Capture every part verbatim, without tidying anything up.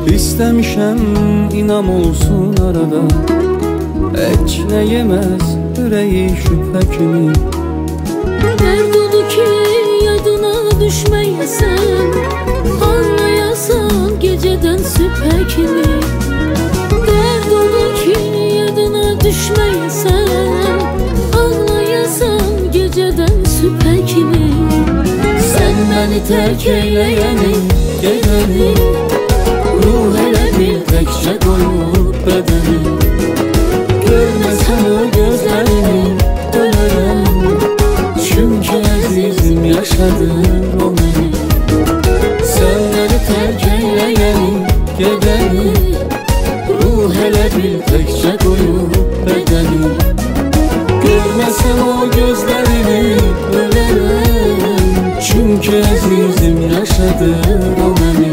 İstəmişəm inam olsun arada, heç nə yeməz ürəyi şübhə kimi. Dərd odu ki yadına düşməyəsən, anlayasan gecədən sübhə kimi. Dərd odu ki yadına düşməyəsən, anlayasan gecədən sübhə kimi. Sən məni tərk eyləyəni, gedəni, ruh elə bil təkcə qoyub bədəni. Görməsən o gözlərini ölərəm, çünki əzizim yaşadır o məni. Sən məni tərk eyləyəni, gedəni, ruh elə bil təkcə qoyub bədəni. Görməsən o gözlərini ölərəm, çünki əzizim yaşadır o məni.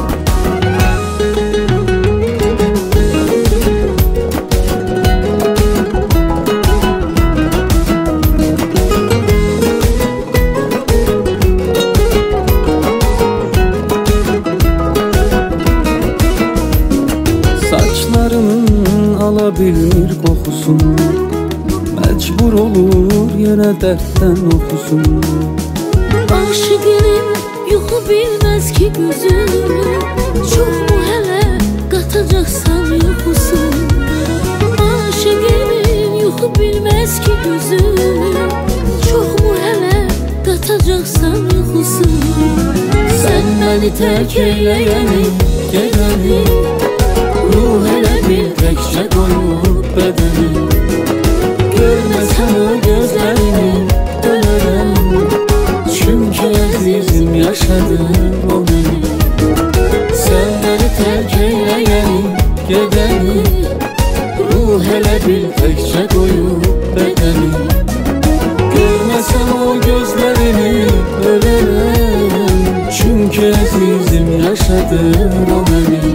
Saçlarımın alabilir qoxusunu, məcbur olur yenə dərddən oxusun. Aşıqım yuxu bilməz ki gözünü, çox mu hələ qatacaqsan yuxusun. Aşıqım yuxu bilməz ki gözünü, çox mu hələ qatacaqsan yuxusun. Sən məni tərk eyləyəni, gedəni, ruh elə bil təkcə qoyub bədəni. Görməsən o gözlərini ölərəm, çünki əzizim yaşadır o məni. Sən məni tərk eyləyəni, gedəni, ruh elə bil təkcə qoyub bədəni. Görməsən o gözlərini ölərəm, çünki əzizim yaşadır o məni.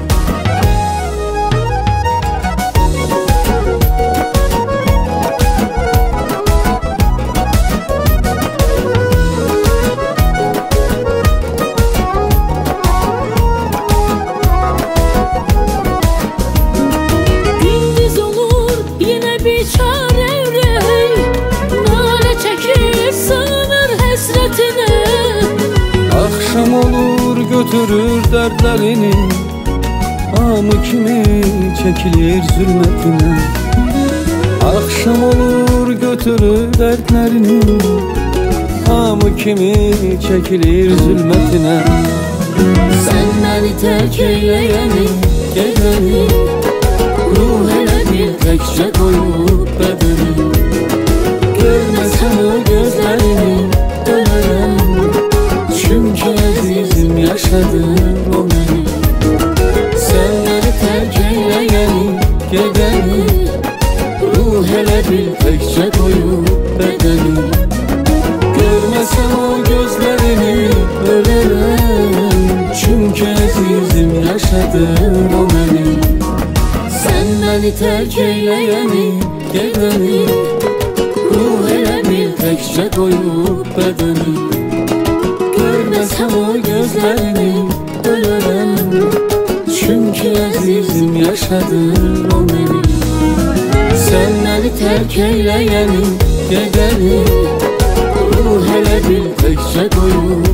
Axşam olur götürür dərdlərini, hamı kimi çəkilir zülmətinə. Axşam olur götürür dərdlərini, hamı kimi çəkilir zülmətinə. Sən məni tərk eyləyəni, gedəni, ruh elə bil təkcə qoyub bədəni. Görməsən o gözlərini ölərəm, çünki əzizim yaşadır o məni. Sən məni tərk eyləyəni, gedəni, ruh elə bil təkcə qoyub bədəni. Görməsən o gözlərini ölərəm, çünki əzizim yaşadır o məni. Sən məni tərk eyləyəni, gedəni, ruh elə bil təkcə qoyub bədəni. Görməsən o gözlərini ölərəm, çünki əzizim yaşadır o məni. Sən məni tərk eyləyəni, gedəni, ruh elə bil təkcə qoyub